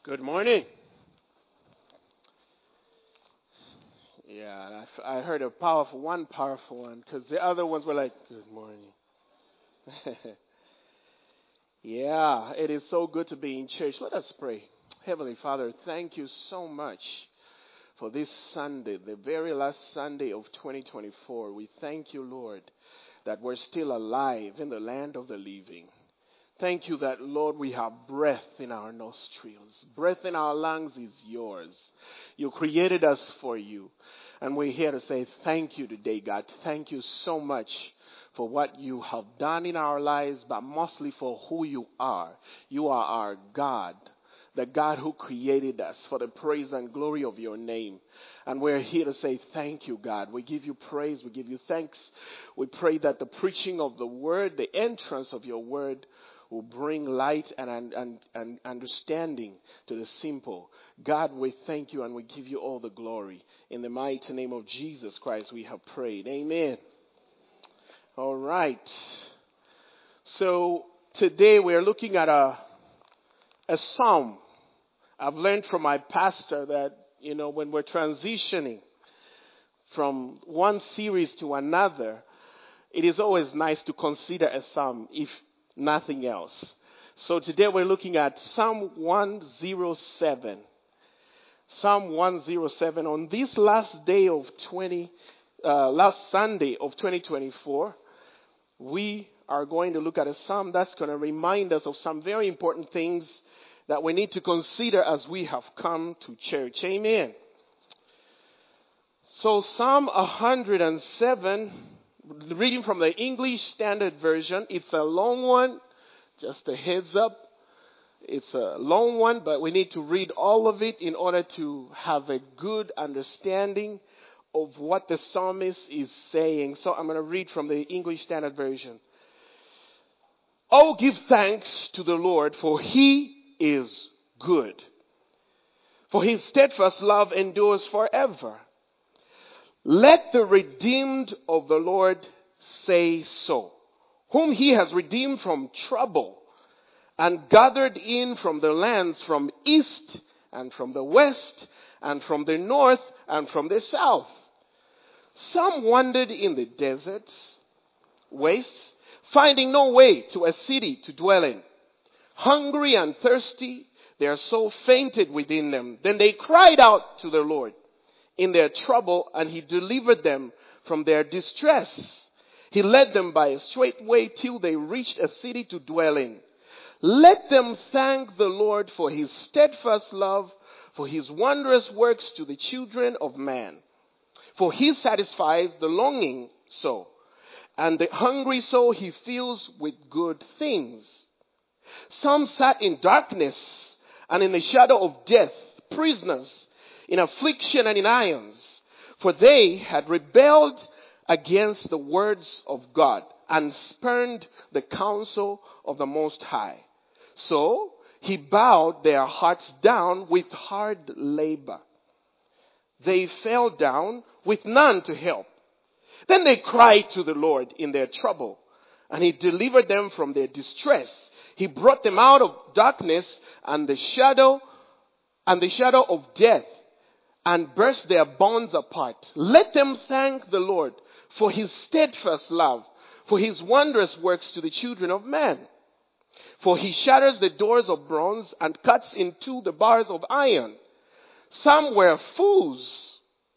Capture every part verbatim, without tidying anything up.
Good morning. Yeah, and I, f- I heard a powerful one, powerful one, because the other ones were like, "Good morning." Yeah, it is so good to be in church. Let us pray. Heavenly Father, thank you so much for this Sunday, the very last Sunday of twenty twenty-four. We thank you, Lord, that we're still alive in the land of the living. Thank you that, Lord, we have breath in our nostrils. Breath in our lungs is yours. You created us for you. And we're here to say thank you today, God. Thank you so much for what you have done in our lives, but mostly for who you are. You are our God, the God who created us, for the praise and glory of your name. And we're here to say thank you, God. We give you praise. We give you thanks. We pray that the preaching of the word, the entrance of your word, will bring light and, and, and, and understanding to the simple. God, we thank you and we give you all the glory. In the mighty name of Jesus Christ, we have prayed. Amen. All right. So today we are looking at a, a psalm. I've learned from my pastor that, you know, when we're transitioning from one series to another, it is always nice to consider a psalm, if nothing else. So today we're looking at Psalm one oh seven. Psalm one oh seven. On this last day of twenty, uh, last Sunday of twenty twenty-four, we are going to look at a psalm that's going to remind us of some very important things that we need to consider as we have come to church. Amen. So Psalm one hundred seven, reading from the English Standard Version. It's a long one, just a heads up. It's a long one, but we need to read all of it in order to have a good understanding of what the psalmist is saying. So I'm going to read from the English Standard Version. Oh, give thanks to the Lord, for he is good. For his steadfast love endures forever. Let the redeemed of the Lord say so, whom he has redeemed from trouble and gathered in from the lands from east and from the west and from the north and from the south. Some wandered in the deserts, wastes, finding no way to a city to dwell in. Hungry and thirsty, their soul fainted within them. Then they cried out to the Lord in their trouble, and he delivered them from their distress. He led them by a straight way till they reached a city to dwell in. Let them thank the Lord for his steadfast love, for his wondrous works to the children of man. For he satisfies the longing soul, and the hungry soul he fills with good things. Some sat in darkness and in the shadow of death, prisoners in affliction and in irons, for they had rebelled against the words of God and spurned the counsel of the Most High. So he bowed their hearts down with hard labor. They fell down with none to help. Then they cried to the Lord in their trouble, and he delivered them from their distress. He brought them out of darkness and the shadow and the shadow of death, and burst their bonds apart. Let them thank the Lord for his steadfast love, for his wondrous works to the children of man. For he shatters the doors of bronze and cuts in two the bars of iron. Some were fools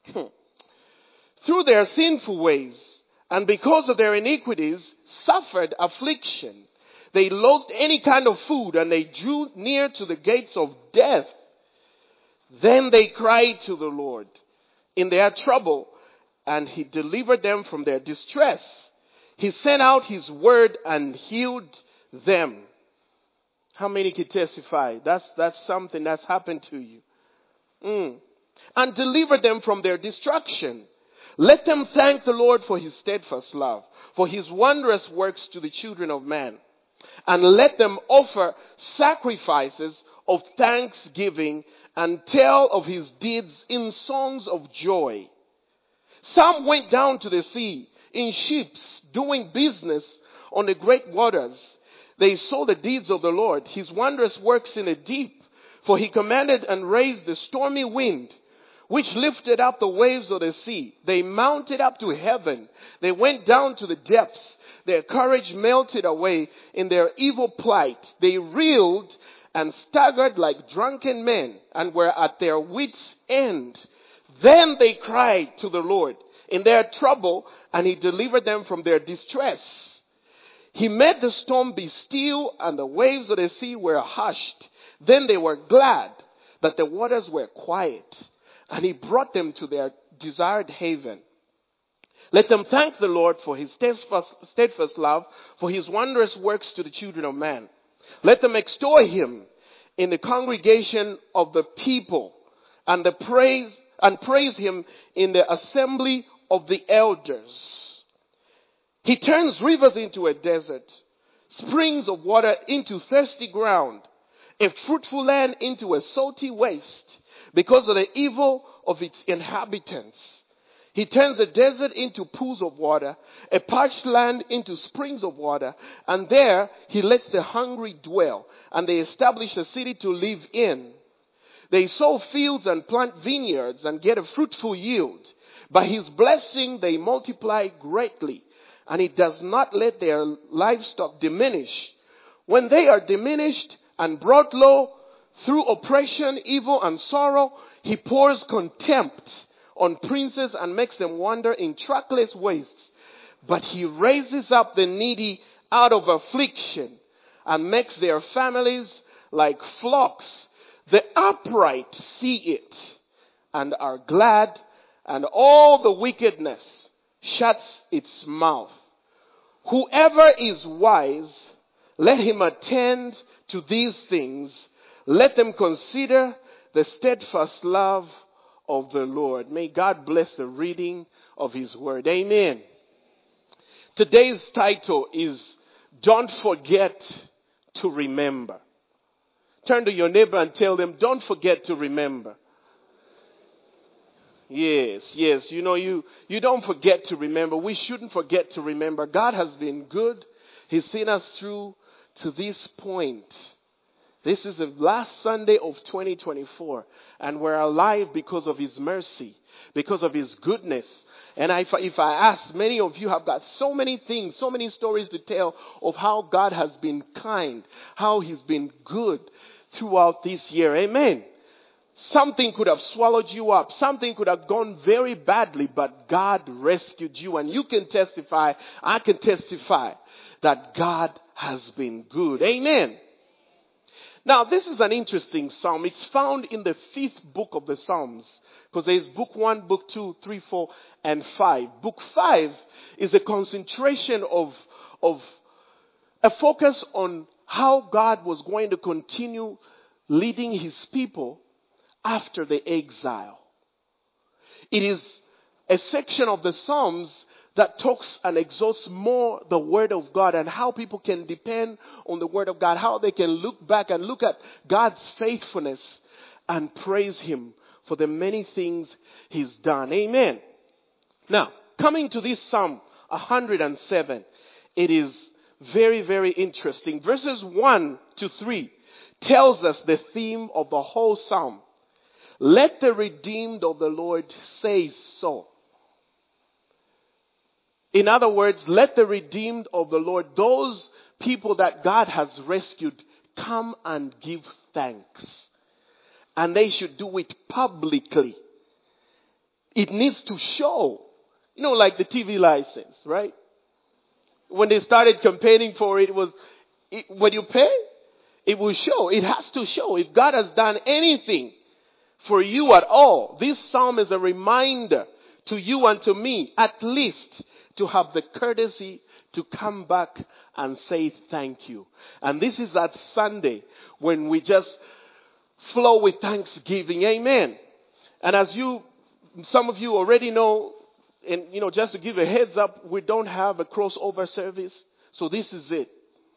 through their sinful ways, and because of their iniquities suffered affliction. They loathed any kind of food, and they drew near to the gates of death. Then they cried to the Lord in their trouble, and he delivered them from their distress. He sent out his word and healed them. How many can testify? That's, that's something that's happened to you. Mm. And delivered them from their destruction. Let them thank the Lord for his steadfast love, for his wondrous works to the children of man. And let them offer sacrifices of thanksgiving and tell of his deeds in songs of joy. Some went down to the sea in ships, doing business on the great waters. They saw the deeds of the Lord, his wondrous works in the deep. For he commanded and raised the stormy wind, which lifted up the waves of the sea. They mounted up to heaven. They went down to the depths. Their courage melted away in their evil plight. They reeled and staggered like drunken men and were at their wits' end. Then they cried to the Lord in their trouble, and he delivered them from their distress. He made the storm be still, and the waves of the sea were hushed. Then they were glad that the waters were quiet, and he brought them to their desired haven. Let them thank the Lord for his steadfast, steadfast love, for his wondrous works to the children of man. Let them extol him in the congregation of the people, and the praise and praise him in the assembly of the elders. He turns rivers into a desert, springs of water into thirsty ground, a fruitful land into a salty waste, because of the evil of its inhabitants. He turns a desert into pools of water, a parched land into springs of water, and there he lets the hungry dwell, and they establish a city to live in. They sow fields and plant vineyards and get a fruitful yield. By his blessing they multiply greatly, and he does not let their livestock diminish. When they are diminished and brought low through oppression, evil, and sorrow, he pours contempt on princes and makes them wander in trackless wastes. But he raises up the needy out of affliction and makes their families like flocks. The upright see it and are glad, and all the wickedness shuts its mouth. Whoever is wise, let him attend to these things. Let them consider the steadfast love of the Lord. May God bless the reading of his word. Amen. Today's title is Don't Forget to Remember. Turn to your neighbor and tell them, don't forget to remember. Yes, yes. You know, you, you don't forget to remember. We shouldn't forget to remember. God has been good. He's seen us through to this point. This is the last Sunday of twenty twenty-four. And we're alive because of his mercy, because of his goodness. And if, if I ask, many of you have got so many things, so many stories to tell of how God has been kind, how he's been good throughout this year. Amen. Something could have swallowed you up. Something could have gone very badly, but God rescued you. And you can testify, I can testify that God has been good. Amen. Now, this is an interesting psalm. It's found in the fifth book of the Psalms, because there's book one, book two, three, four, and five. Book five is a concentration of, of a focus on how God was going to continue leading his people after the exile. It is a section of the Psalms that talks and exalts more the word of God and how people can depend on the word of God, how they can look back and look at God's faithfulness and praise him for the many things he's done. Amen. Now, coming to this Psalm one hundred seven, it is very, very interesting. Verses one to three tells us the theme of the whole Psalm. Let the redeemed of the Lord say so. In other words, let the redeemed of the Lord, those people that God has rescued, come and give thanks. And they should do it publicly. It needs to show. You know, like the T V license, right? When they started campaigning for it, it was, it, when you pay, it will show. It has to show. If God has done anything for you at all, this psalm is a reminder to you and to me, at least, to have the courtesy to come back and say thank you. And this is that Sunday when we just flow with thanksgiving. Amen. And as you, some of you already know, and you know, just to give a heads up, we don't have a crossover service. So this is it.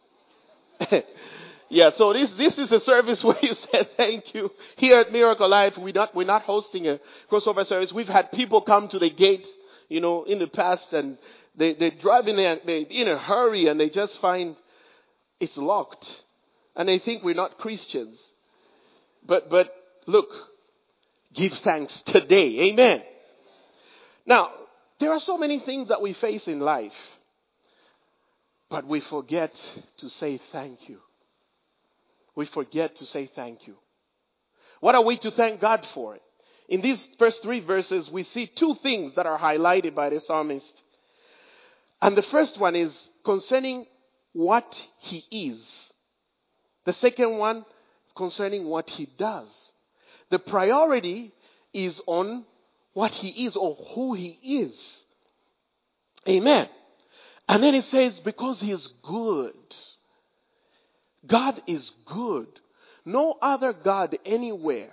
Yeah, so this this is a service where you say thank you. Here at Miracle Life, we're not we're not hosting a crossover service. We've had people come to the gates, you know, in the past, and they they drive in there, they in a hurry, and they just find it's locked, and they think we're not Christians. But, but look, give thanks today. Amen. Now, there are so many things that we face in life, but we forget to say thank you. We forget to say thank you. What are we to thank God for? In these first three verses, we see two things that are highlighted by the psalmist. And the first one is concerning what he is. The second one concerning what he does. The priority is on what he is or who he is. Amen. And then it says, because he is good. God is good. No other God anywhere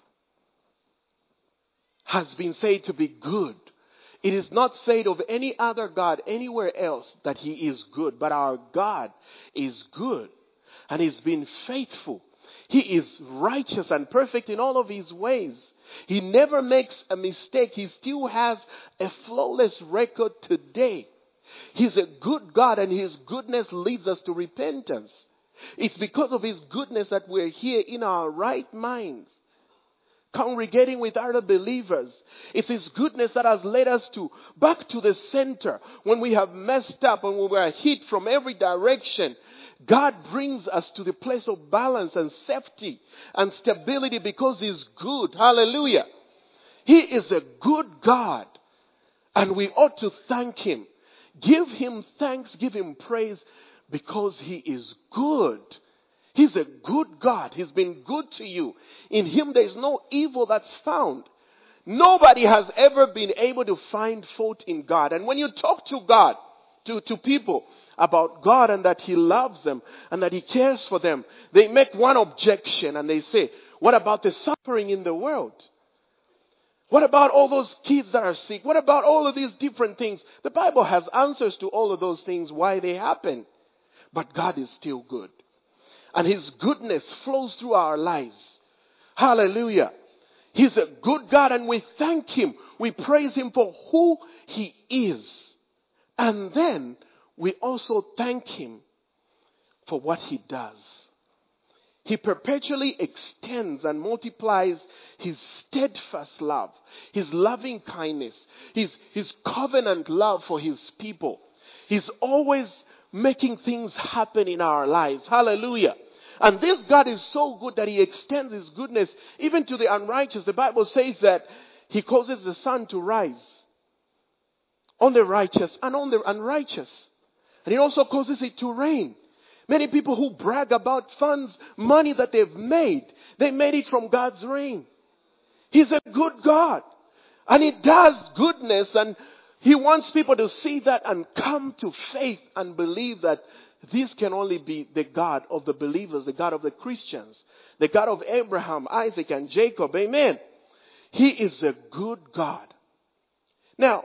has been said to be good. It is not said of any other God anywhere else that he is good. But our God is good. And he's been faithful. He is righteous and perfect in all of his ways. He never makes a mistake. He still has a flawless record today. He's a good God, and his goodness leads us to repentance. It's because of his goodness that we're here in our right minds, congregating with other believers. It's his goodness that has led us to back to the center when we have messed up and when we are hit from every direction. God brings us to the place of balance and safety and stability because he's good. Hallelujah. He is a good God, and we ought to thank him. Give him thanks, give him praise, because he is good. He's a good God. He's been good to you. In him there is no evil that's found. Nobody has ever been able to find fault in God. And when you talk to God, to, to people about God and that he loves them and that he cares for them, they make one objection and they say, what about the suffering in the world? What about all those kids that are sick? What about all of these different things? The Bible has answers to all of those things, why they happen. But God is still good. And his goodness flows through our lives. Hallelujah. He's a good God, and we thank him. We praise him for who he is. And then we also thank him for what he does. He perpetually extends and multiplies his steadfast love, his loving kindness, his, his covenant love for his people. He's always making things happen in our lives. Hallelujah. And this God is so good that he extends his goodness even to the unrighteous. The Bible says that he causes the sun to rise on the righteous and on the unrighteous. And he also causes it to rain. Many people who brag about funds, money that they've made, they made it from God's rain. He's a good God. And he does goodness, and he wants people to see that and come to faith and believe that this can only be the God of the believers, the God of the Christians, the God of Abraham, Isaac, and Jacob. Amen. He is a good God. Now,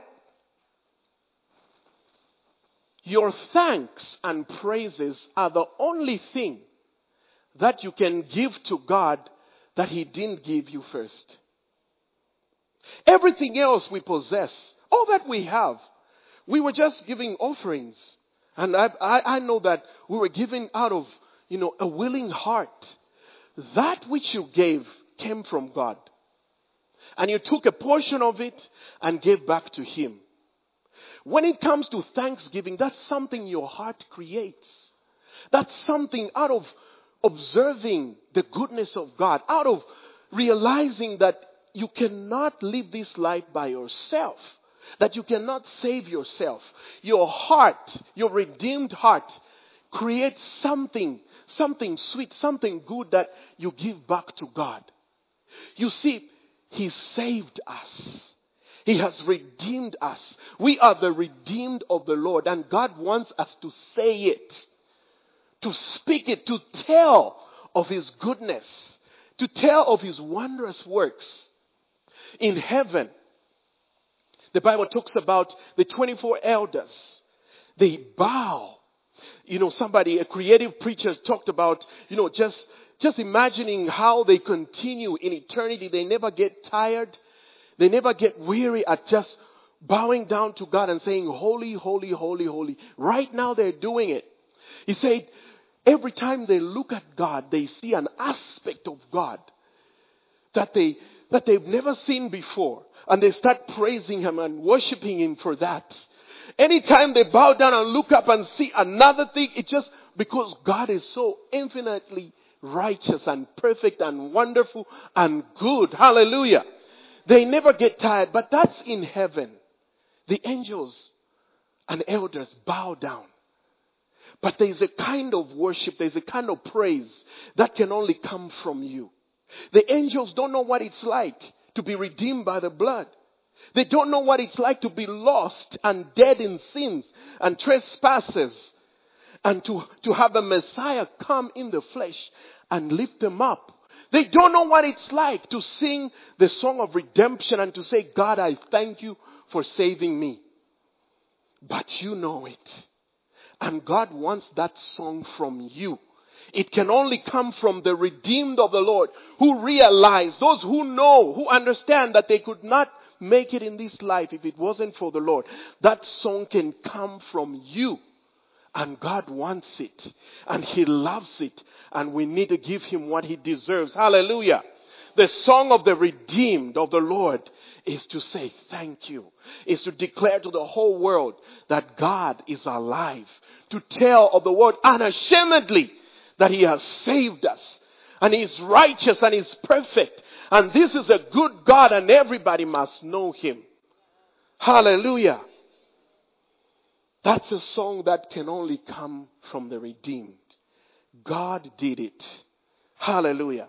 your thanks and praises are the only thing that you can give to God that he didn't give you first. Everything else we possess, all that we have, we were just giving offerings. And I, I, I know that we were giving out of, you know, a willing heart. That which you gave came from God. And you took a portion of it and gave back to him. When it comes to thanksgiving, that's something your heart creates. That's something out of observing the goodness of God, out of realizing that you cannot live this life by yourself, that you cannot save yourself. Your heart, your redeemed heart, creates something, something sweet, something good that you give back to God. You see, he saved us. He has redeemed us. We are the redeemed of the Lord. And God wants us to say it, to speak it, to tell of his goodness, to tell of his wondrous works. In heaven, the Bible talks about the twenty-four elders. They bow. You know, somebody, a creative preacher talked about, you know, just, just imagining how they continue in eternity. They never get tired. They never get weary at just bowing down to God and saying, holy, holy, holy, holy. Right now they're doing it. He said, every time they look at God, they see an aspect of God that they that they've never seen before. And they start praising him and worshiping him for that. Anytime they bow down and look up and see another thing, it's just because God is so infinitely righteous and perfect and wonderful and good. Hallelujah. They never get tired, but that's in heaven. The angels and elders bow down. But there's a kind of worship, there's a kind of praise that can only come from you. The angels don't know what it's like to be redeemed by the blood. They don't know what it's like to be lost and dead in sins and trespasses. And to, to have a Messiah come in the flesh and lift them up. They don't know what it's like to sing the song of redemption and to say, God, I thank you for saving me. But you know it. And God wants that song from you. It can only come from the redeemed of the Lord who realize, those who know, who understand that they could not make it in this life if it wasn't for the Lord. That song can come from you. And God wants it. And He loves it. And we need to give Him what He deserves. Hallelujah. The song of the redeemed of the Lord is to say thank you. Is to declare to the whole world that God is alive. To tell of the world unashamedly that He has saved us. And He is righteous and He is perfect. And this is a good God and everybody must know Him. Hallelujah. That's a song that can only come from the redeemed. God did it. Hallelujah.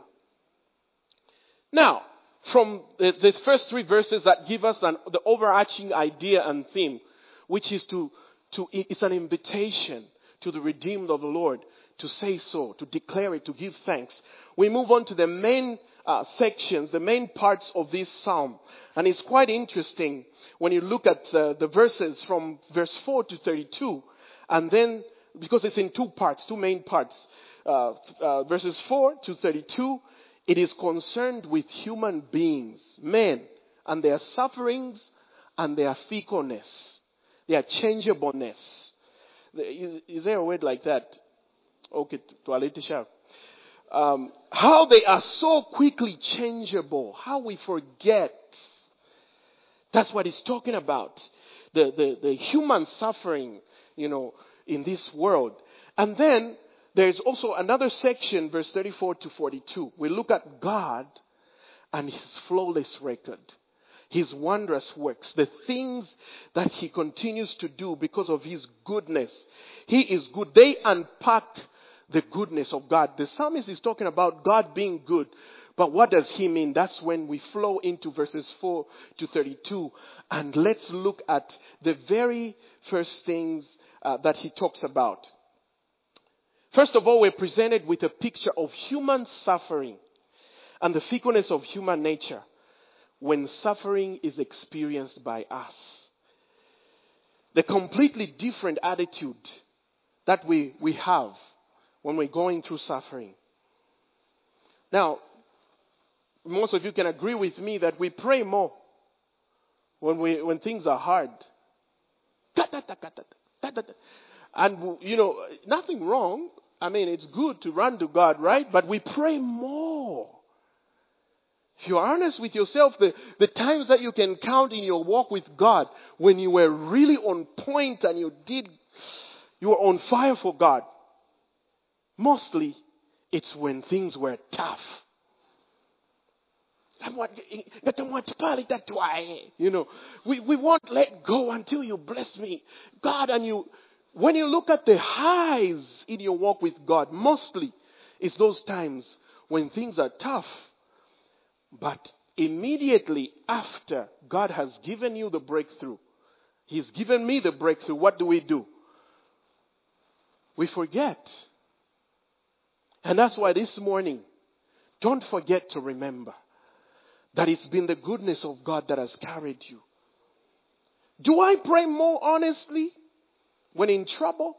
Now, from these first three verses that give us an, the overarching idea and theme, which is to, to, it's an invitation to the redeemed of the Lord to say so, to declare it, to give thanks. We move on to the main uh, sections, the main parts of this psalm. And it's quite interesting when you look at uh, the verses from verse four to thirty-two. And then, because it's in two parts, two main parts. Uh, uh, verses four to thirty-two, it is concerned with human beings, men, and their sufferings and their fickleness, their changeableness. Is, is there a word like that? Okay, toilette sharp. Um, how they are so quickly changeable. How we forget. That's what he's talking about. The, the, the human suffering, you know, in this world. And then there's also another section, verse thirty-four to forty-two. We look at God and His flawless record. His wondrous works. The things that He continues to do because of His goodness. He is good. They unpack the goodness of God. The psalmist is talking about God being good. But what does he mean? That's when we flow into verses four to thirty-two. And let's look at the very first things uh, that he talks about. First of all, we're presented with a picture of human suffering and the fickleness of human nature when suffering is experienced by us. The completely different attitude that we, we have when we're going through suffering. Now, most of you can agree with me that we pray more when we when things are hard. And, you know, nothing wrong. I mean, it's good to run to God, right? But we pray more. If you're honest with yourself, the, the times that you can count in your walk with God when you were really on point and you did, you were on fire for God. Mostly, it's when things were tough. You know, we, we won't let go until you bless me. God, and you, when you look at the highs in your walk with God, mostly it's those times when things are tough. But immediately after God has given you the breakthrough, He's given me the breakthrough, what do we do? We forget. And that's why this morning, don't forget to remember that it's been the goodness of God that has carried you. Do I pray more honestly when in trouble?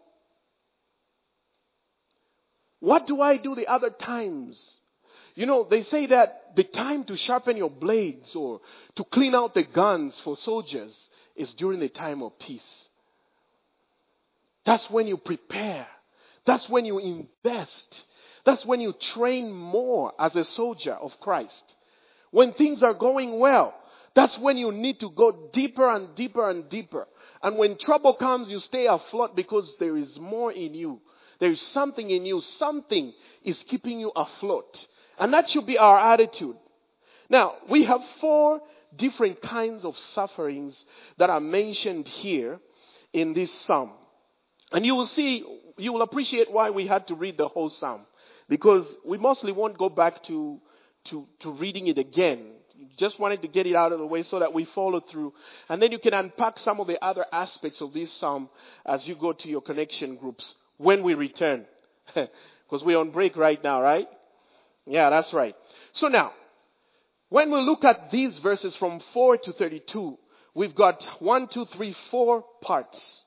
What do I do the other times? You know, they say that the time to sharpen your blades or to clean out the guns for soldiers is during the time of peace. That's when you prepare. That's when you invest. That's when you train more as a soldier of Christ. When things are going well, that's when you need to go deeper and deeper and deeper. And when trouble comes, you stay afloat because there is more in you. There is something in you. Something is keeping you afloat. And that should be our attitude. Now, we have four different kinds of sufferings that are mentioned here in this psalm. And you will see, you will appreciate why we had to read the whole psalm. Because we mostly won't go back to, to, to reading it again. Just wanted to get it out of the way so that we follow through. And then you can unpack some of the other aspects of this psalm as you go to your connection groups when we return. Because we're on break right now, right? Yeah, that's right. So now, when we look at these verses from four to thirty-two, we've got one, two, three, four parts.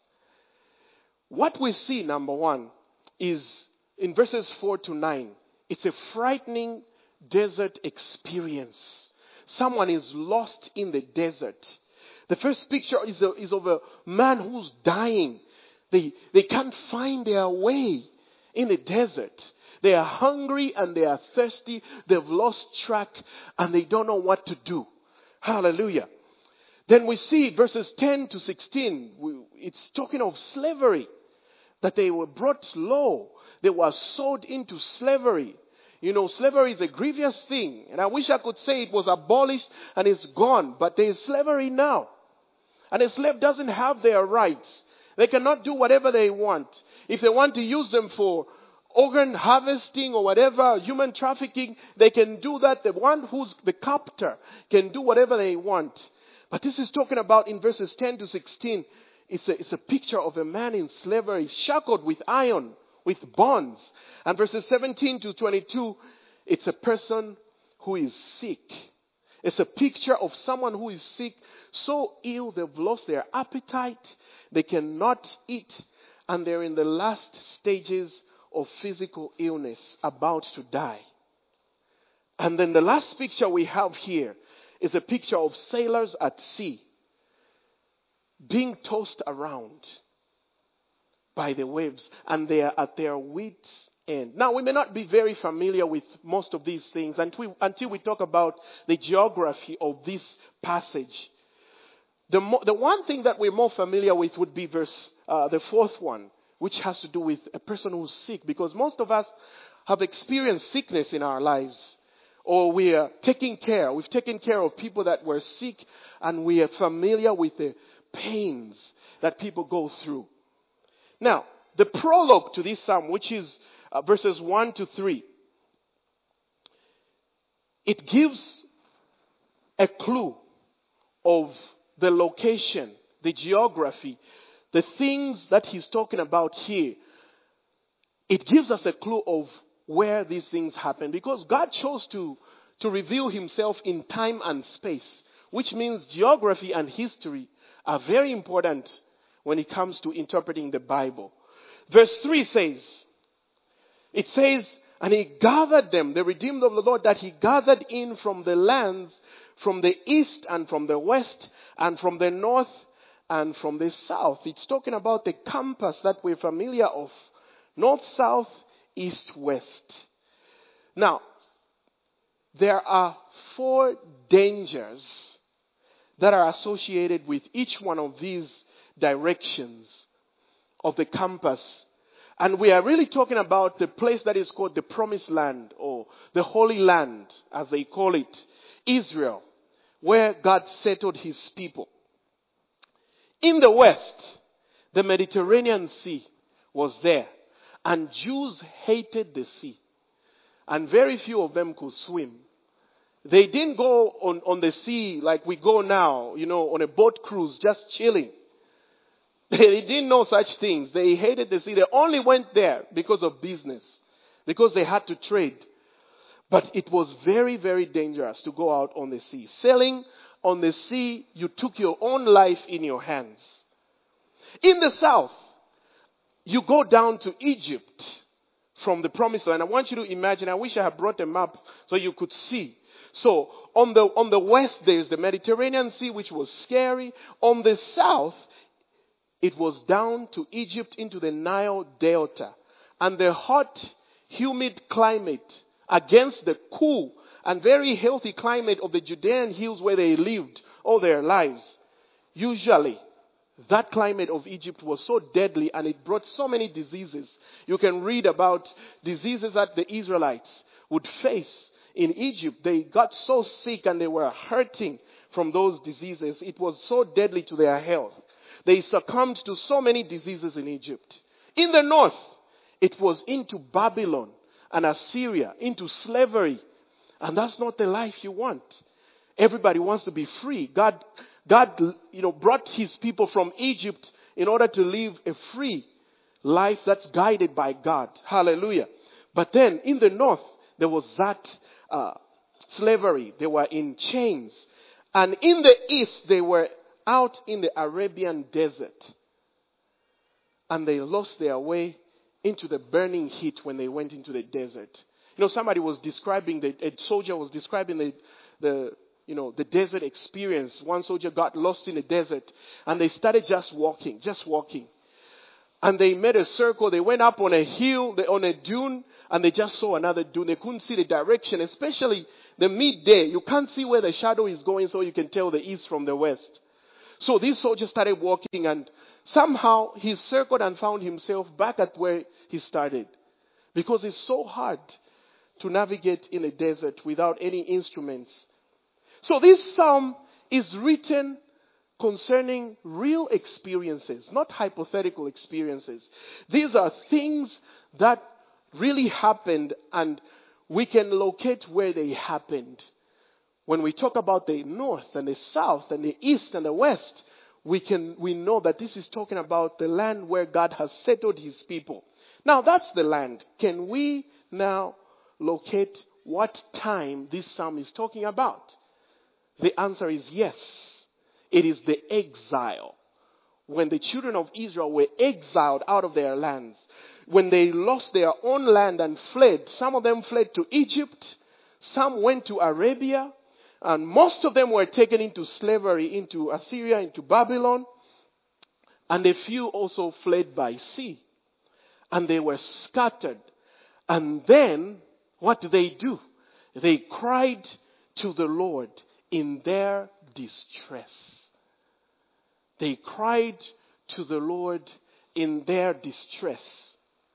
What we see, number one, is in verses four to nine, it's a frightening desert experience. Someone is lost in the desert. The first picture is, a, is of a man who's dying. They, they can't find their way in the desert. They are hungry and they are thirsty. They've lost track and they don't know what to do. Hallelujah. Then we see verses ten to sixteen. It's talking of slavery. That they were brought low. They were sold into slavery. You know, slavery is a grievous thing. And I wish I could say it was abolished and it's gone. But there is slavery now. And a slave doesn't have their rights. They cannot do whatever they want. If they want to use them for organ harvesting or whatever, human trafficking, they can do that. The one who's the captor can do whatever they want. But this is talking about in verses ten to sixteen. It's a, it's a picture of a man in slavery, shackled with iron, with bonds. And verses seventeen to twenty-two, it's a person who is sick. It's a picture of someone who is sick, so ill they've lost their appetite, they cannot eat, and they're in the last stages of physical illness, about to die. And then the last picture we have here is a picture of sailors at sea, being tossed around by the waves, and they are at their wits' end. Now, we may not be very familiar with most of these things until we, until we talk about the geography of this passage. The, mo- the one thing that we're more familiar with would be verse, uh, the fourth one, which has to do with a person who's sick, because most of us have experienced sickness in our lives. Or we are taking care, we've taken care of people that were sick, and we are familiar with the pains that people go through. Now, the prologue to this psalm, which is uh, verses one to three, it gives a clue of the location, the geography, the things that he's talking about here. It gives us a clue of where these things happen, because God chose to, to reveal himself in time and space, which means geography and history are very important when it comes to interpreting the Bible. Verse three says, it says, and he gathered them, the redeemed of the Lord, that he gathered in from the lands, from the east and from the west, and from the north and from the south. It's talking about the compass that we're familiar of. North, south, east, west. Now, there are four dangers that are associated with each one of these directions of the compass. And we are really talking about the place that is called the Promised Land, or the Holy Land, as they call it, Israel, where God settled his people. In the west, the Mediterranean Sea was there, and Jews hated the sea, and very few of them could swim. They didn't go on, on the sea like we go now, you know, on a boat cruise, just chilling. They didn't know such things. They hated the sea. They only went there because of business, because they had to trade. But it was very, very dangerous to go out on the sea. Sailing on the sea, you took your own life in your hands. In the south, you go down to Egypt from the Promised Land. I want you to imagine, I wish I had brought a map so you could see. So on the on the west, there's the Mediterranean Sea, which was scary. On the south, it was down to Egypt into the Nile Delta. And the hot, humid climate against the cool and very healthy climate of the Judean hills where they lived all their lives, usually that climate of Egypt was so deadly and it brought so many diseases. You can read about diseases that the Israelites would face in Egypt. They got so sick and they were hurting from those diseases. It was so deadly to their health. They succumbed to so many diseases in Egypt. In the north, it was into Babylon and Assyria, into slavery. And that's not the life you want. Everybody wants to be free. God, God, you know, brought his people from Egypt in order to live a free life that's guided by God. Hallelujah. But then in the north, there was that uh, slavery. They were in chains. And in the east, they were out in the Arabian desert. And they lost their way into the burning heat when they went into the desert. You know, somebody was describing, the, a soldier was describing the, the, you know, the desert experience. One soldier got lost in the desert and they started just walking, just walking. And they made a circle. They went up on a hill, on a dune, and they just saw another dune. They couldn't see the direction, especially the midday. You can't see where the shadow is going, so you can tell the east from the west. So these soldiers started walking, and somehow he circled and found himself back at where he started. Because it's so hard to navigate in a desert without any instruments. So this psalm is written concerning real experiences, not hypothetical experiences. These are things that really happened, and we can locate where they happened. When we talk about the north and the south and the east and the west, we can we know that this is talking about the land where God has settled his people. Now that's the land. Can we now locate what time this psalm is talking about? The answer is yes. It is the exile. When the children of Israel were exiled out of their lands, when they lost their own land and fled, some of them fled to Egypt, some went to Arabia, and most of them were taken into slavery, into Assyria, into Babylon, and a few also fled by sea. And they were scattered. And then, what did they do? They cried to the Lord in their distress. They cried to the Lord in their distress.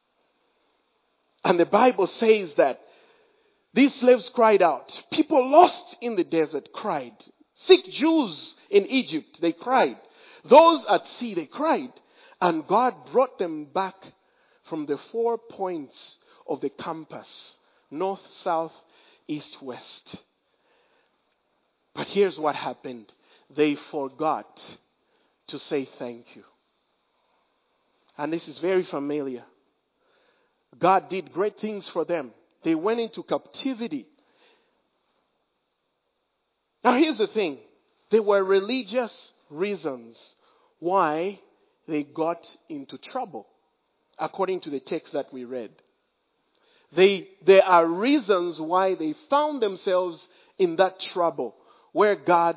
And the Bible says that these slaves cried out. People lost in the desert cried. Sick Jews in Egypt, they cried. Those at sea, they cried. And God brought them back from the four points of the compass. North, south, east, west. But here's what happened. They forgot to say thank you. And this is very familiar. God did great things for them. They went into captivity. Now here's the thing. There were religious reasons why they got into trouble, according to the text that we read. They, there are reasons why they found themselves in that trouble, where God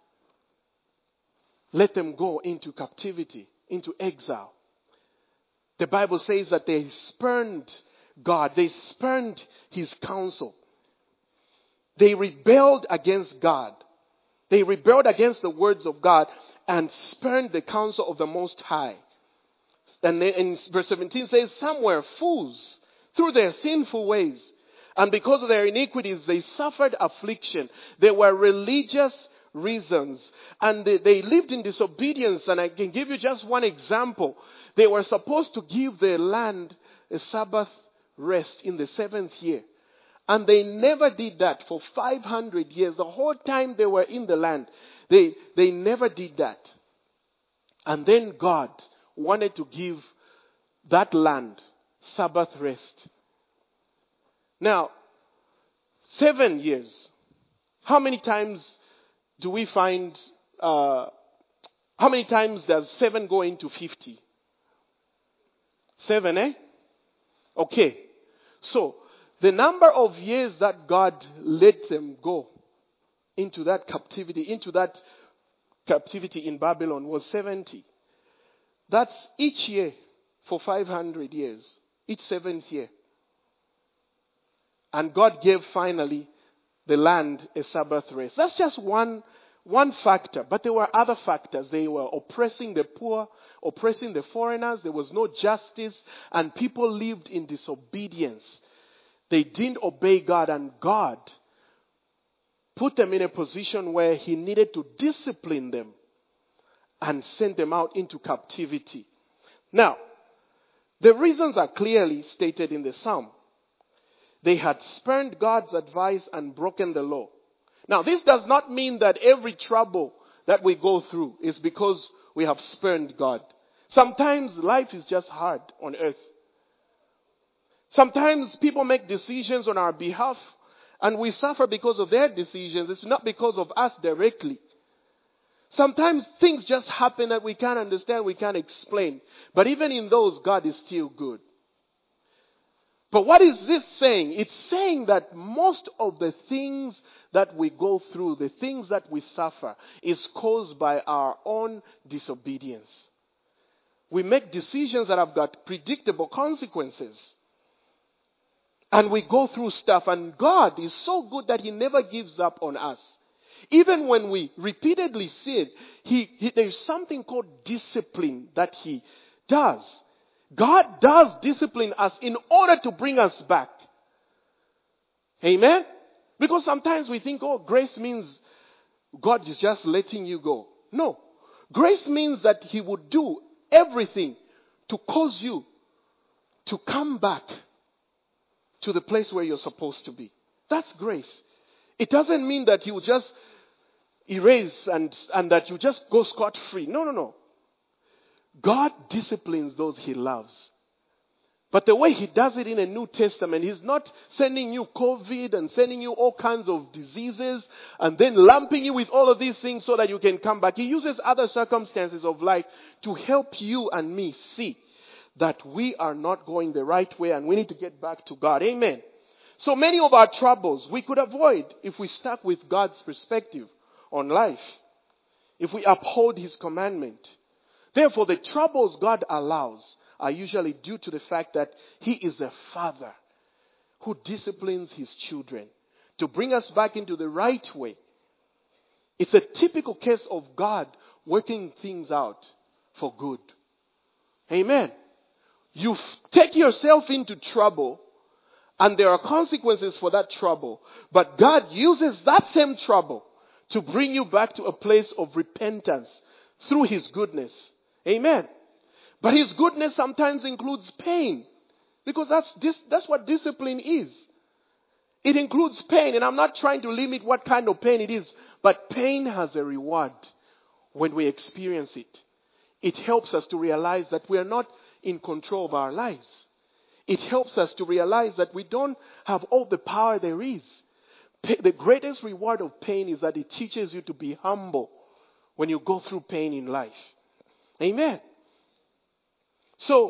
let them go into captivity, into exile. The Bible says that they spurned God. They spurned his counsel. They rebelled against God. They rebelled against the words of God and spurned the counsel of the Most High. And in verse seventeen says, some were fools through their sinful ways. And because of their iniquities, they suffered affliction. They were religious reasons. And they, they lived in disobedience. And I can give you just one example. They were supposed to give the land a Sabbath rest in the seventh year. And they never did that for five hundred years. The whole time they were in the land, they, they never did that. And then God wanted to give that land Sabbath rest. Now, seven years. How many times do we find, uh, how many times does seven go into fifty? Seven, eh? Okay. So, the number of years that God let them go into that captivity, into that captivity in Babylon was seventy. That's each year for five hundred years. Each seventh year. And God gave finally the land a Sabbath rest. That's just one, one factor. But there were other factors. They were oppressing the poor, oppressing the foreigners. There was no justice, and people lived in disobedience. They didn't obey God, and God put them in a position where He needed to discipline them and send them out into captivity. Now, the reasons are clearly stated in the Psalm. They had spurned God's advice and broken the law. Now, this does not mean that every trouble that we go through is because we have spurned God. Sometimes life is just hard on earth. Sometimes people make decisions on our behalf and we suffer because of their decisions. It's not because of us directly. Sometimes things just happen that we can't understand, we can't explain. But even in those, God is still good. But what is this saying? It's saying that most of the things that we go through, the things that we suffer, is caused by our own disobedience. We make decisions that have got predictable consequences. And we go through stuff, and God is so good that He never gives up on us. Even when we repeatedly sin, he, he, there's something called discipline that He does. God does discipline us in order to bring us back. Amen? Because sometimes we think, oh, grace means God is just letting you go. No. Grace means that He would do everything to cause you to come back to the place where you're supposed to be. That's grace. It doesn't mean that He will just erase and, and that you just go scot-free. No, no, no. God disciplines those He loves. But the way He does it in the New Testament, He's not sending you COVID and sending you all kinds of diseases and then lumping you with all of these things so that you can come back. He uses other circumstances of life to help you and me see that we are not going the right way and we need to get back to God. Amen. So many of our troubles we could avoid if we stuck with God's perspective on life, if we uphold His commandment. Therefore, the troubles God allows are usually due to the fact that He is a father who disciplines His children to bring us back into the right way. It's a typical case of God working things out for good. Amen. You f- take yourself into trouble, and there are consequences for that trouble. But God uses that same trouble to bring you back to a place of repentance through His goodness. Amen. But His goodness sometimes includes pain. Because that's this, that's what discipline is. It includes pain. And I'm not trying to limit what kind of pain it is. But pain has a reward when we experience it. It helps us to realize that we are not in control of our lives. It helps us to realize that we don't have all the power there is. The greatest reward of pain is that it teaches you to be humble when you go through pain in life. Amen. So,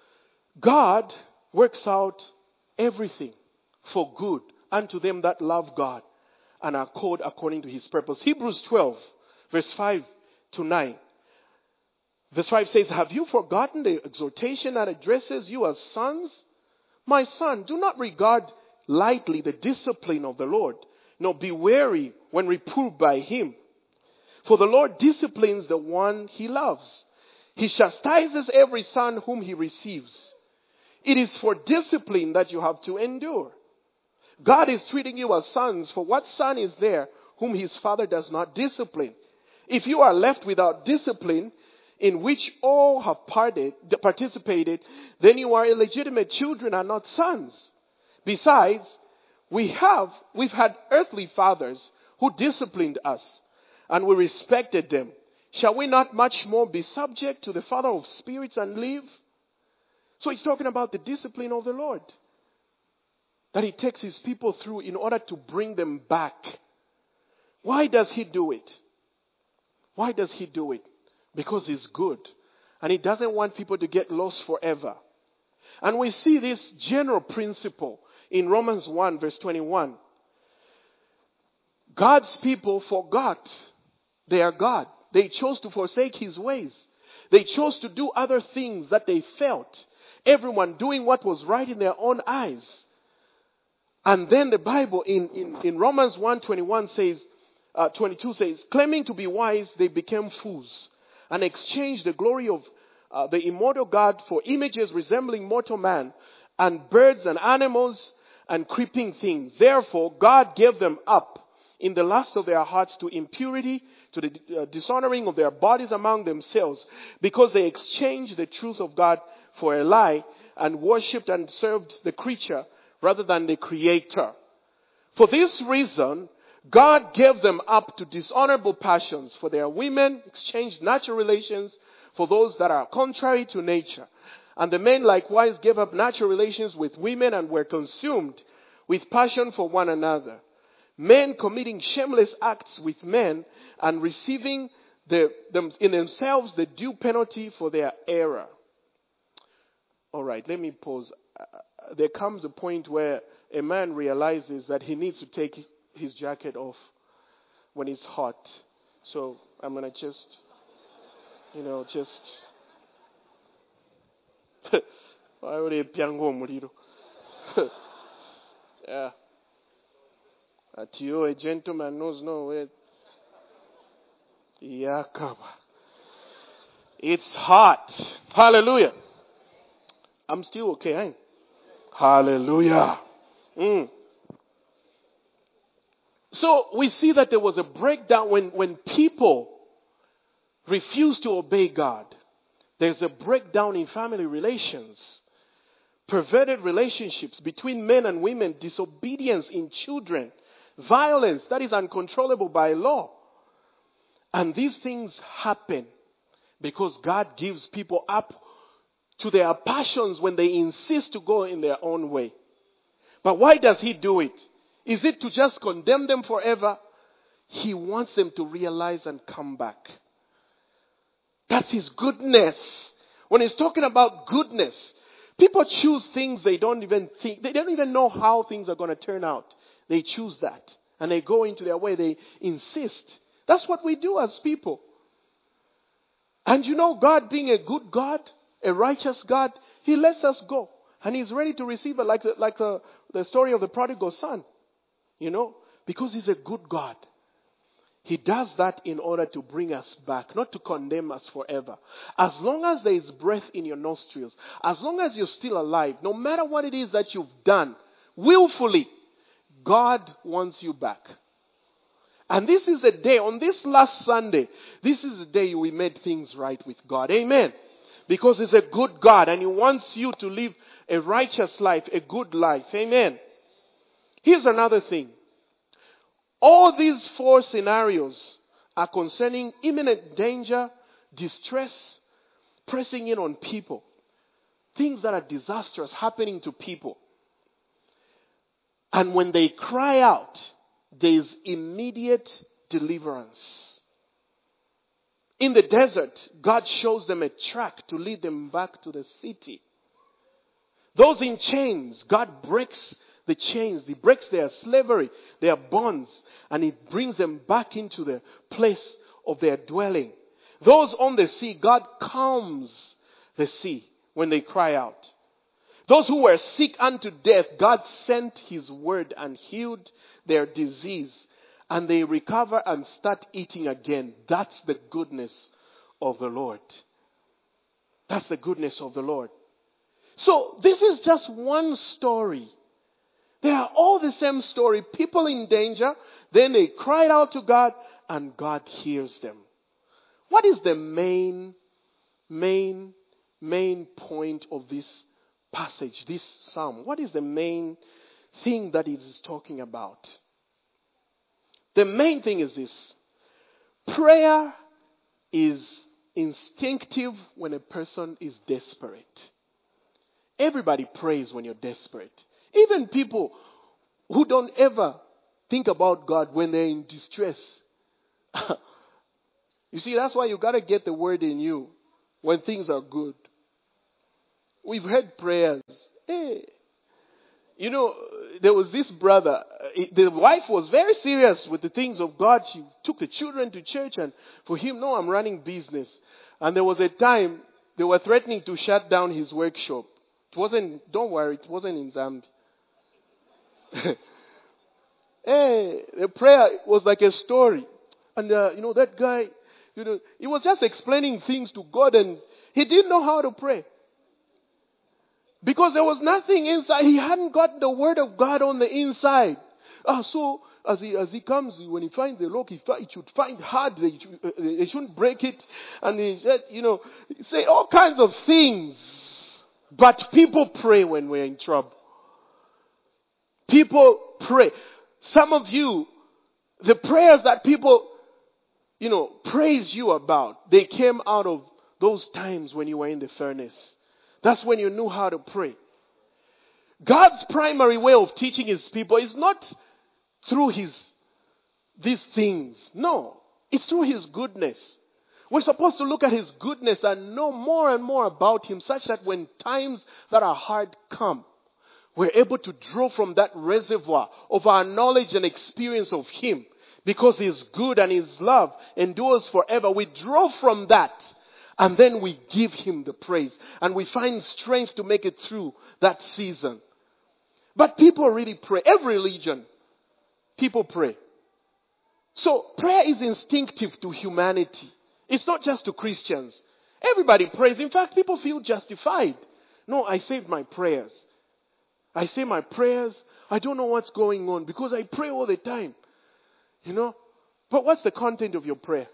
God works out everything for good unto them that love God and are called according to His purpose. Hebrews twelve, verse five to nine. Verse five says, have you forgotten the exhortation that addresses you as sons? My son, do not regard lightly the discipline of the Lord, nor be weary when reproved by Him. For the Lord disciplines the one He loves. He chastises every son whom He receives. It is for discipline that you have to endure. God is treating you as sons, for what son is there whom his father does not discipline? If you are left without discipline, in which all have parted, participated, then you are illegitimate children and not sons. Besides, we have, we've had earthly fathers who disciplined us, and we respected them. Shall we not much more be subject to the Father of spirits and live? So he's talking about the discipline of the Lord that He takes His people through in order to bring them back. Why does He do it? Why does He do it? Because He's good. And He doesn't want people to get lost forever. And we see this general principle in Romans one verse twenty-one. God's people forgot their God. They chose to forsake His ways. They chose to do other things that they felt. Everyone doing what was right in their own eyes. And then the Bible in, in, in Romans one twenty-one says, uh, twenty-two says, claiming to be wise, they became fools and exchanged the glory of uh, the immortal God for images resembling mortal man and birds and animals and creeping things. Therefore, God gave them up in the lust of their hearts to impurity, to the uh, dishonoring of their bodies among themselves, because they exchanged the truth of God for a lie and worshipped and served the creature rather than the Creator. For this reason, God gave them up to dishonorable passions, for their women exchanged natural relations for those that are contrary to nature. And the men likewise gave up natural relations with women and were consumed with passion for one another. Men committing shameless acts with men and receiving the, them, in themselves the due penalty for their error. All right, let me pause. Uh, there comes a point where a man realizes that he needs to take his jacket off when it's hot. So I'm going to just, you know, just... yeah. At you, a gentleman knows no way. Yakaba. It's hot. Hallelujah. I'm still okay, eh? Hallelujah. Mm. So we see that there was a breakdown when, when people refuse to obey God. There's a breakdown in family relations. Perverted relationships between men and women. Disobedience in children. Violence that is uncontrollable by law. And these things happen because God gives people up to their passions when they insist to go in their own way. But why does He do it? Is it to just condemn them forever? He wants them to realize and come back. That's His goodness. When He's talking about goodness, people choose things they don't even think, they don't even know how things are going to turn out. They choose that. And they go into their way. They insist. That's what we do as people. And you know, God being a good God, a righteous God, He lets us go. And He's ready to receive it like, the, like the, the story of the prodigal son. You know, because He's a good God. He does that in order to bring us back, not to condemn us forever. As long as there is breath in your nostrils, as long as you're still alive, no matter what it is that you've done, willfully, God wants you back. And this is a day, on this last Sunday, this is the day we made things right with God. Amen. Because He's a good God and He wants you to live a righteous life, a good life. Amen. Here's another thing. All these four scenarios are concerning imminent danger, distress, pressing in on people. Things that are disastrous happening to people. And when they cry out, there is immediate deliverance. In the desert, God shows them a track to lead them back to the city. Those in chains, God breaks the chains. He breaks their slavery, their bonds, and He brings them back into the place of their dwelling. Those on the sea, God calms the sea when they cry out. Those who were sick unto death, God sent His word and healed their disease. And they recover and start eating again. That's the goodness of the Lord. That's the goodness of the Lord. So this is just one story. They are all the same story. People in danger. Then they cried out to God and God hears them. What is the main, main, main point of this passage, this psalm? What is the main thing that it is talking about? The main thing is this. Prayer is instinctive when a person is desperate. Everybody prays when you're desperate. Even people who don't ever think about God when they're in distress. You see, that's why you got to get the word in you when things are good. We've heard prayers. Hey. You know, there was this brother. The wife was very serious with the things of God. She took the children to church, and for him, no, I'm running business. And there was a time they were threatening to shut down his workshop. It wasn't, don't worry, it wasn't in Zambia. Hey, the prayer was like a story. And, uh, you know, that guy, you know, he was just explaining things to God and he didn't know how to pray. Because there was nothing inside. He hadn't got the word of God on the inside. Ah, so as he as he comes, when he finds the lock, he, fi- he should find hard. They, should, uh, they shouldn't break it, and he said, you know, say all kinds of things. But people pray when we're in trouble. People pray. Some of you, the prayers that people, you know, praise you about, they came out of those times when you were in the furnace. That's when you knew how to pray. God's primary way of teaching his people is not through his these things. No, it's through his goodness. We're supposed to look at his goodness and know more and more about him, such that when times that are hard come, we're able to draw from that reservoir of our knowledge and experience of him, because he's good and his love endures forever. We draw from that. And then we give him the praise. And we find strength to make it through that season. But people really pray. Every religion, people pray. So prayer is instinctive to humanity. It's not just to Christians. Everybody prays. In fact, people feel justified. No, I saved my prayers. I say my prayers. I don't know what's going on because I pray all the time. You know? But what's the content of your prayer?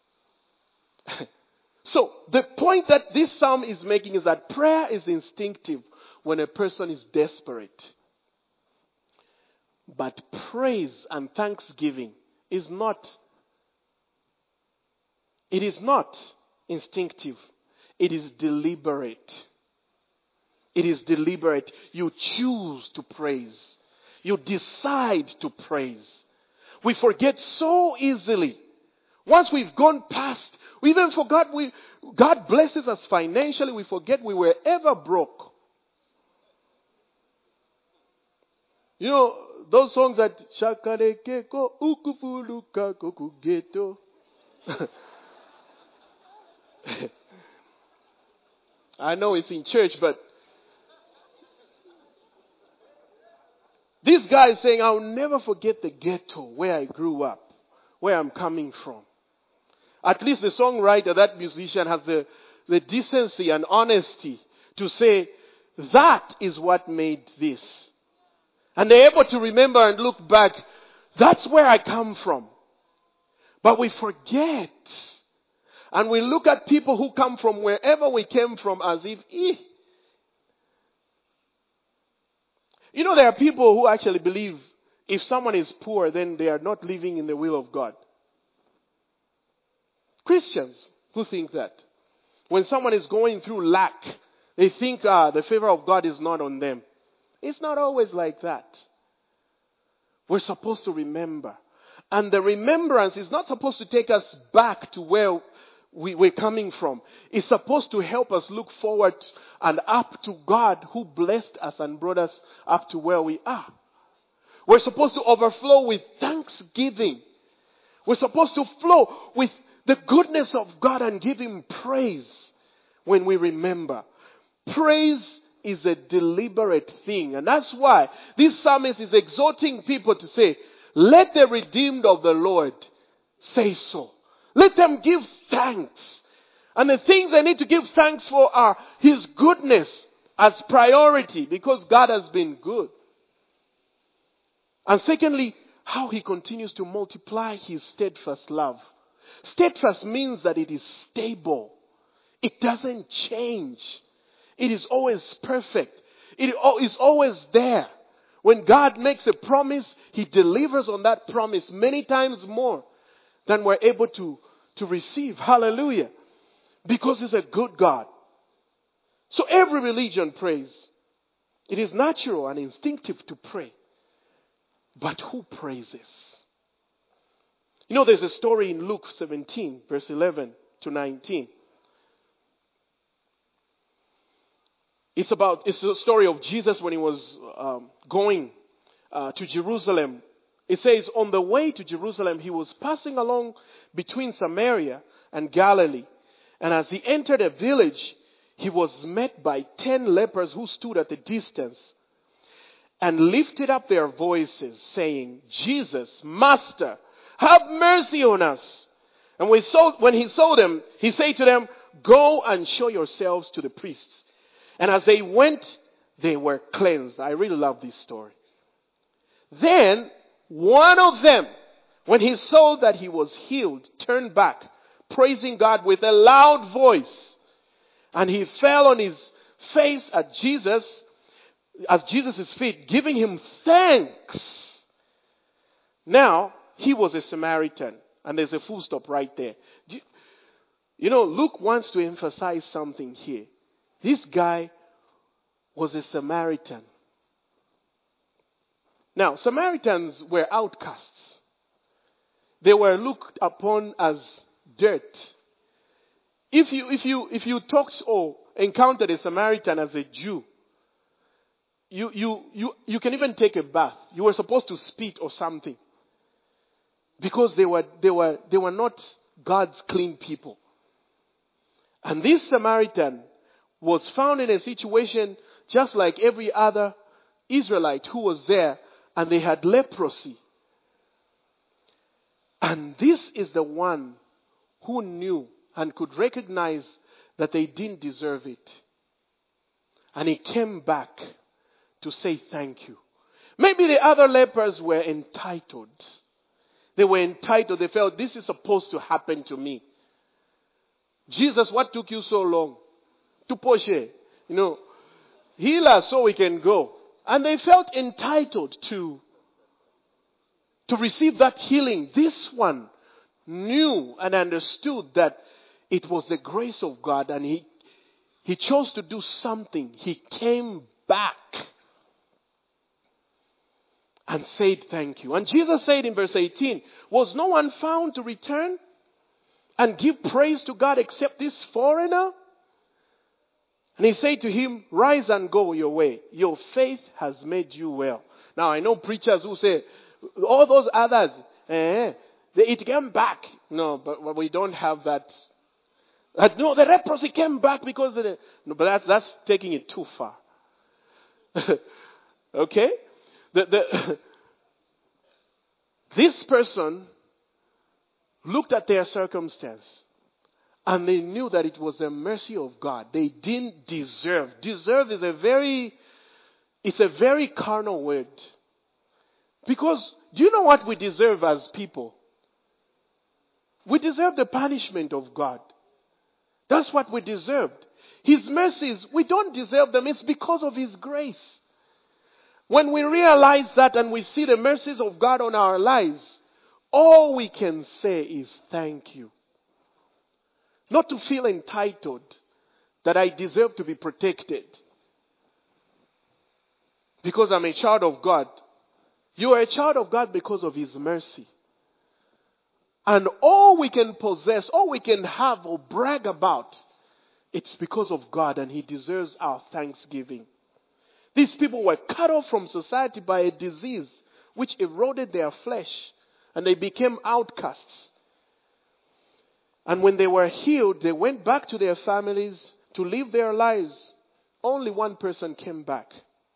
So, the point that this psalm is making is that prayer is instinctive when a person is desperate. But praise and thanksgiving is not, it is not instinctive. It is deliberate. It is deliberate. You choose to praise. You decide to praise. We forget so easily. Once we've gone past, we even forgot we, God blesses us financially. We forget we were ever broke. You know, those songs that Shakarekeko Ukufuluka Kokugeto. I know it's in church, but this guy is saying, I'll never forget the ghetto where I grew up, where I'm coming from. At least the songwriter, that musician, has the, the decency and honesty to say, that is what made this. And they're able to remember and look back, that's where I come from. But we forget. And we look at people who come from wherever we came from as if, eh. You know, there are people who actually believe if someone is poor, then they are not living in the will of God. Christians who think that. When someone is going through lack, they think ah, the favor of God is not on them. It's not always like that. We're supposed to remember. And the remembrance is not supposed to take us back to where we, we're coming from. It's supposed to help us look forward and up to God who blessed us and brought us up to where we are. We're supposed to overflow with thanksgiving. We're supposed to flow with the goodness of God and give him praise when we remember. Praise is a deliberate thing. And that's why this psalmist is exhorting people to say, let the redeemed of the Lord say so. Let them give thanks. And the things they need to give thanks for are his goodness as priority, because God has been good. And secondly, how he continues to multiply his steadfast love. Steadfast means that it is stable. It doesn't change. It is always perfect. It is always there. When God makes a promise, he delivers on that promise many times more than we're able to, to receive. Hallelujah. Because he's a good God. So every religion prays. It is natural and instinctive to pray. But who praises? You know, there's a story in Luke seventeen, verse eleven to nineteen. It's about, it's a story of Jesus when he was um, going uh, to Jerusalem. It says, on the way to Jerusalem, he was passing along between Samaria and Galilee. And as he entered a village, he was met by ten lepers who stood at a distance. and lifted up their voices, saying, Jesus, Master, have mercy on us. And when he saw, when he saw them, he said to them, go and show yourselves to the priests. And as they went, they were cleansed. I really love this story. Then one of them, when he saw that he was healed, turned back, praising God with a loud voice. And he fell on his face at Jesus, at Jesus' feet, giving him thanks. Now, he was a Samaritan. And there's a full stop right there. You, you know, Luke wants to emphasize something here. This guy was a Samaritan. Now, Samaritans were outcasts. They were looked upon as dirt. If you, if you, if you talked or encountered a Samaritan as a Jew, you, you, you, you can even take a bath. You were supposed to spit or something. Because they were, they were, they were not God's clean people. And this Samaritan was found in a situation just like every other Israelite who was there, and they had leprosy. And this is the one who knew and could recognize that they didn't deserve it. And he came back to say thank you. Maybe the other lepers were entitled. They were entitled. They felt this is supposed to happen to me. Jesus, what took you so long? To push it. You know, heal us so we can go. And they felt entitled to, to receive that healing. This one knew and understood that it was the grace of God, and he, he chose to do something. He came back and said thank you. And Jesus said in verse eighteen, was no one found to return and give praise to God except this foreigner? And he said to him, rise and go your way. Your faith has made you well. Now I know preachers who say, all those others, eh, they, it came back. No, but, but we don't have that. Uh, no, the leprosy came back because of the, no, but that's, that's taking it too far. Okay? The, the, this person looked at their circumstance and they knew that it was the mercy of God. They didn't deserve. Deserve is a very, it's a very carnal word. Because do you know what we deserve as people? We deserve the punishment of God. That's what we deserved. His mercies, we don't deserve them. It's because of His grace. When we realize that and we see the mercies of God on our lives, all we can say is thank you. Not to feel entitled that I deserve to be protected because I'm a child of God. You are a child of God because of His mercy. And all we can possess, all we can have or brag about, it's because of God, and He deserves our thanksgiving. These people were cut off from society by a disease which eroded their flesh, and they became outcasts. And when they were healed, they went back to their families to live their lives. Only one person came back.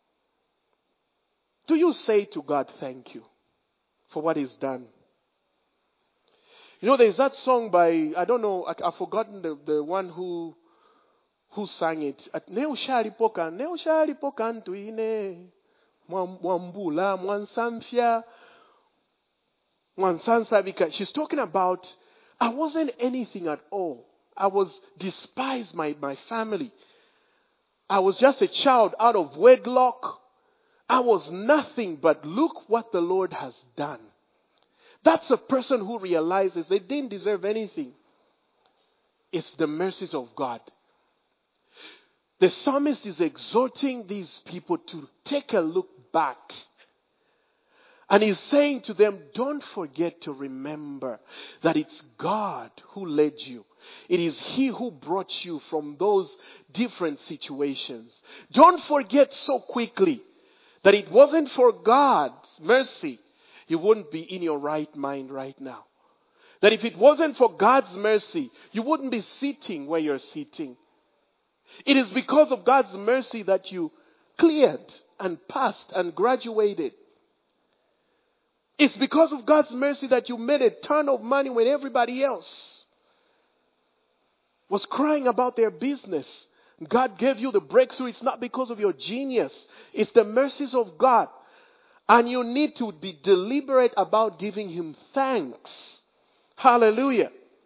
Do you say to God, thank you for what He's done? You know, there's that song by, I don't know, I, I've forgotten the, the one who who sang it. Neushalipoka, neushalipoka ntuine, mwambula, mwansamfia, mwansansabika. She's talking about, I wasn't anything at all. I was despised by my family. I was just a child out of wedlock. I was nothing, but look what the Lord has done. That's a person who realizes they didn't deserve anything. It's the mercies of God. The psalmist is exhorting these people to take a look back. And he's saying to them, don't forget to remember that it's God who led you. It is He who brought you from those different situations. Don't forget so quickly that it wasn't for God's mercy, you wouldn't be in your right mind right now. That if it wasn't for God's mercy, you wouldn't be sitting where you're sitting. It is because of God's mercy that you cleared and passed and graduated. It's because of God's mercy that you made a ton of money when everybody else was crying about their business. God gave you the breakthrough. It's not because of your genius. It's the mercies of God. And you need to be deliberate about giving Him thanks. Hallelujah.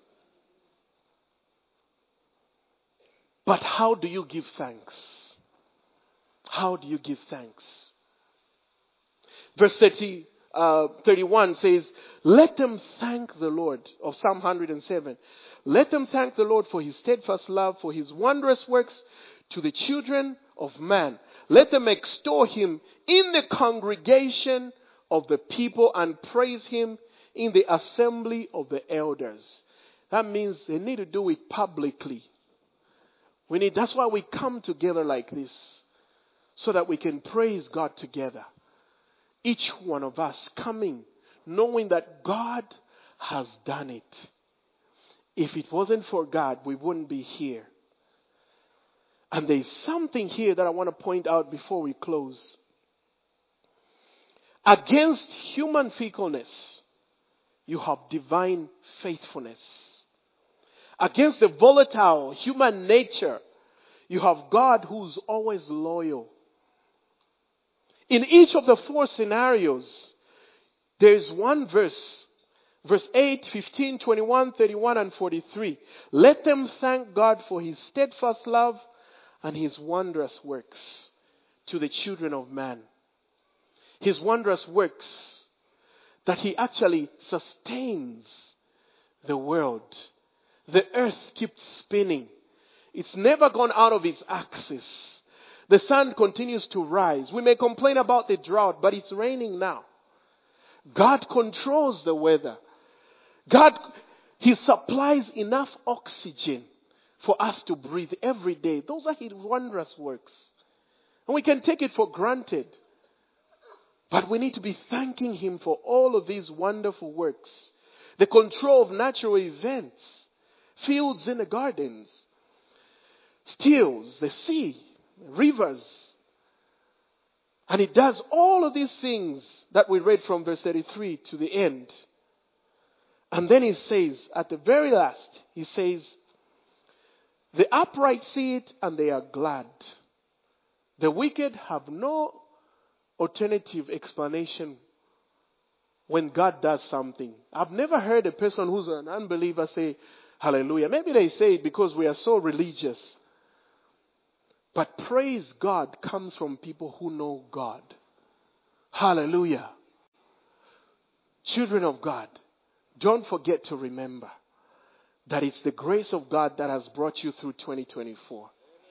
But how do you give thanks? How do you give thanks? Verse thirty, uh, thirty-one says, let them thank the Lord, of Psalm one hundred seven. Let them thank the Lord for His steadfast love, for His wondrous works to the children of man. Let them extol Him in the congregation of the people and praise Him in the assembly of the elders. That means they need to do it publicly. We need, that's why we come together like this, so that we can praise God together. Each one of us coming, knowing that God has done it. If it wasn't for God, we wouldn't be here. And there's something here that I want to point out before we close. Against human fickleness, you have divine faithfulness. Against the volatile human nature, you have God who's always loyal. In each of the four scenarios, there is one verse, verse eight, fifteen, twenty-one, thirty-one, and forty-three. Let them thank God for His steadfast love and His wondrous works to the children of man. His wondrous works, that He actually sustains the world. The earth keeps spinning. It's never gone out of its axis. The sun continues to rise. We may complain about the drought, but it's raining now. God controls the weather. God, He supplies enough oxygen for us to breathe every day. Those are His wondrous works. And we can take it for granted. But we need to be thanking Him for all of these wonderful works. The control of natural events. Fields in the gardens, stills, the sea, rivers. And He does all of these things that we read from verse thirty-three to the end. And then He says, at the very last, He says, the upright see it and they are glad. The wicked have no alternative explanation when God does something. I've never heard a person who's an unbeliever say, hallelujah. Maybe they say it because we are so religious. But praise God comes from people who know God. Hallelujah. Children of God, don't forget to remember that it's the grace of God that has brought you through twenty twenty-four.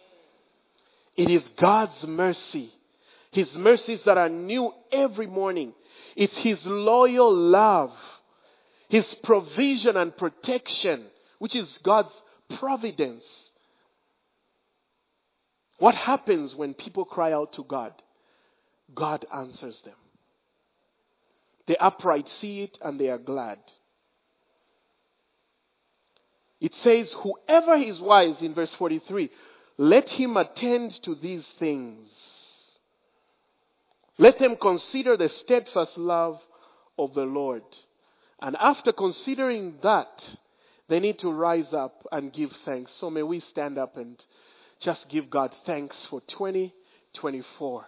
It is God's mercy. His mercies that are new every morning. It's His loyal love. His provision and protection, which is God's providence. What happens when people cry out to God? God answers them. The upright see it and they are glad. It says, whoever is wise, in verse forty-three, let him attend to these things. Let them consider the steadfast love of the Lord. And after considering that, they need to rise up and give thanks. So may we stand up and just give God thanks for twenty twenty-four.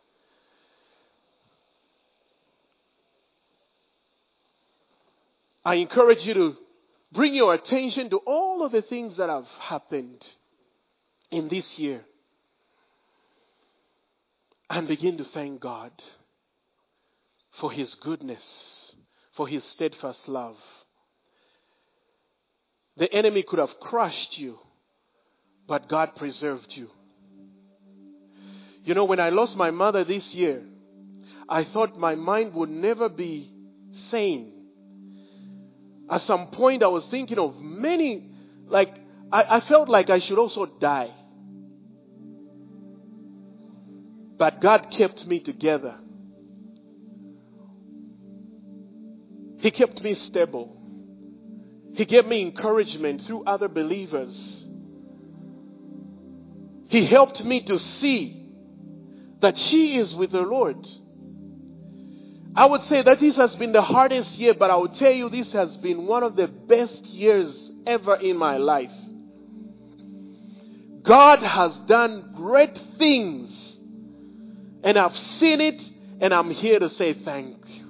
I encourage you to bring your attention to all of the things that have happened in this year. And begin to thank God for His goodness, for His steadfast love. The enemy could have crushed you, but God preserved you. You know, when I lost my mother this year, I thought my mind would never be sane. At some point I was thinking of many, like, I, I felt like I should also die. But God kept me together. He kept me stable. He gave me encouragement through other believers. He helped me to see that she is with the Lord. I would say that this has been the hardest year, but I will tell you this has been one of the best years ever in my life. God has done great things, and I've seen it, and I'm here to say thank you.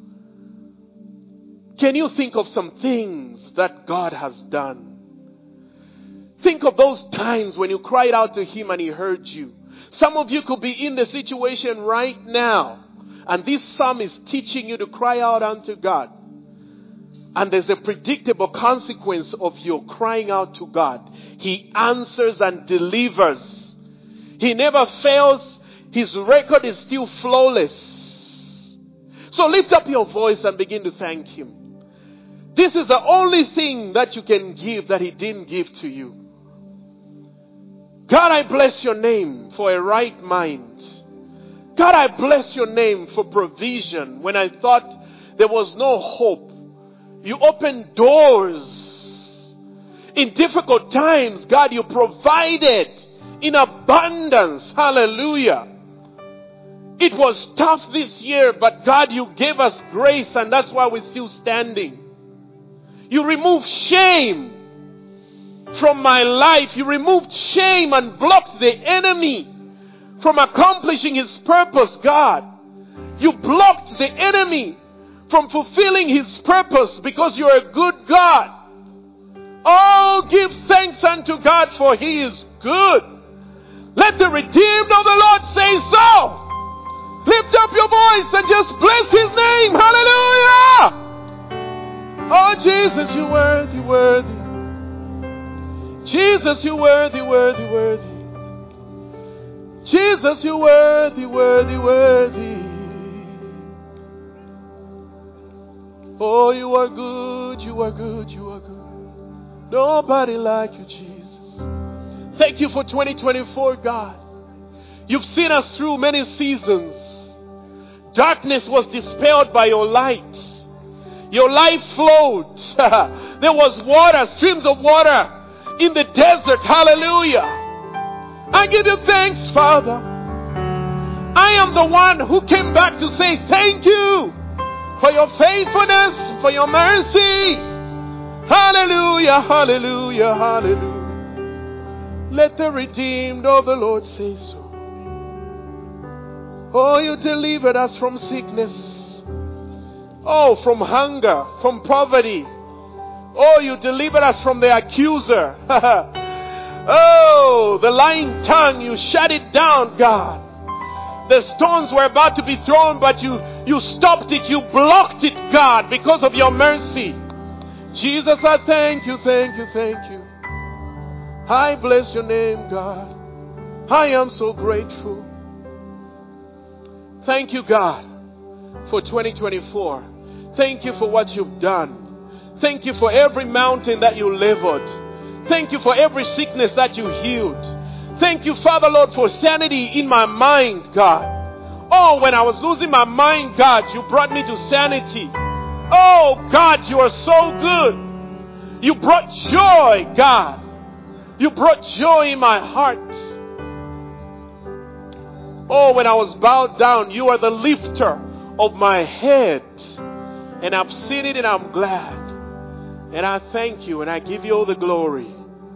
Can you think of some things that God has done? Think of those times when you cried out to Him and He heard you. Some of you could be in the situation right now, and this psalm is teaching you to cry out unto God. And there's a predictable consequence of your crying out to God. He answers and delivers. He never fails. His record is still flawless. So lift up your voice and begin to thank Him. This is the only thing that you can give that He didn't give to you. God, I bless your name for a right mind. God, I bless your name for provision. When I thought there was no hope, you opened doors. In difficult times, God, you provided in abundance. Hallelujah. It was tough this year, but God, you gave us grace, and that's why we're still standing. You removed shame from my life. You removed shame and blocked the enemy from accomplishing his purpose, God. You blocked the enemy from fulfilling his purpose because you're a good God. Oh, give thanks unto God, for he is good. Let the redeemed of the Lord say so. Lift up your voice and just bless his name. Hallelujah. Oh, Jesus, you're worthy, worthy. Jesus, you're worthy, worthy, worthy. Jesus, you're worthy, worthy, worthy. Oh, you are good, you are good, you are good. Nobody like you, Jesus. Thank you for twenty twenty-four, God. You've seen us through many seasons. Darkness was dispelled by your light. Your life flowed. There was water, streams of water in the desert. Hallelujah. I give you thanks, Father. I am the one who came back to say thank you for your faithfulness, for your mercy. Hallelujah, hallelujah, hallelujah. Let the redeemed of the Lord say so. Oh, you delivered us from sickness. Oh, from hunger, from poverty. Oh, you delivered us from the accuser. Oh, the lying tongue, you shut it down, God. The stones were about to be thrown, but you, you stopped it. You blocked it, God, because of your mercy. Jesus, I thank you, thank you, thank you. I bless your name, God. I am so grateful. Thank you, God, for twenty twenty-four. Thank you for what you've done. Thank you for every mountain that you leveled. Thank you for every sickness that you healed. Thank you, Father, Lord, for sanity in my mind, God. Oh, when I was losing my mind, God, you brought me to sanity. Oh, God, you are so good. You brought joy, God. You brought joy in my heart. Oh, when I was bowed down, you are the lifter of my head. And I've seen it and I'm glad. And I thank you and I give you all the glory.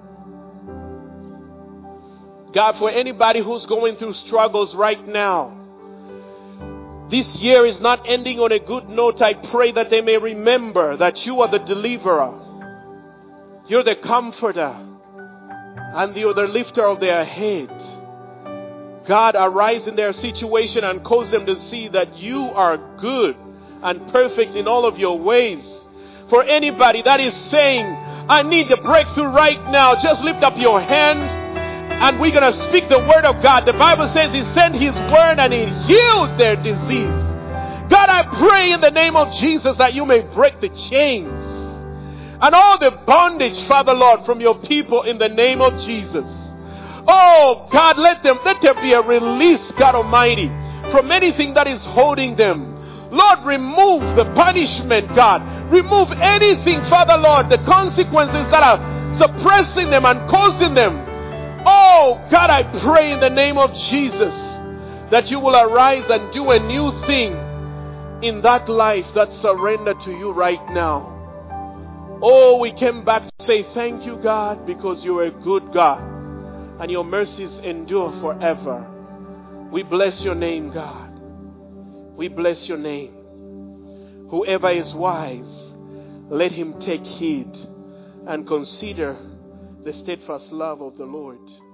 God, for anybody who's going through struggles right now, this year is not ending on a good note. I pray that they may remember that you are the deliverer. You're the comforter. And you're the lifter of their head. God, arise in their situation and cause them to see that you are good and perfect in all of your ways. For anybody that is saying, I need the breakthrough right now, just lift up your hand and we're going to speak the word of God. The Bible says he sent his word and he healed their disease. God, I pray in the name of Jesus that you may break the chains and all the bondage, Father Lord, from your people in the name of Jesus. Oh, God, let them, let there be a release, God Almighty, from anything that is holding them. Lord, remove the punishment, God. Remove anything, Father Lord, the consequences that are suppressing them and causing them. Oh, God, I pray in the name of Jesus that you will arise and do a new thing in that life that surrendered to you right now. Oh, we came back to say thank you, God, because you're a good God and your mercies endure forever. We bless your name, God. We bless your name. Whoever is wise, let him take heed and consider the steadfast love of the Lord.